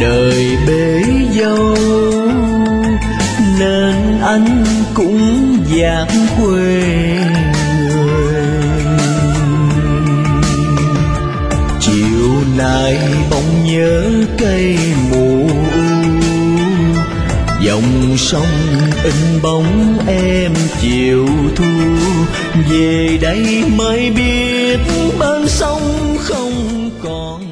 đời bể dâu nên anh cũng dạt quê người. Chiều nay bỗng nhớ cây mù, dòng sông in bóng em chiều thu. Về đây mới biết bên sông không còn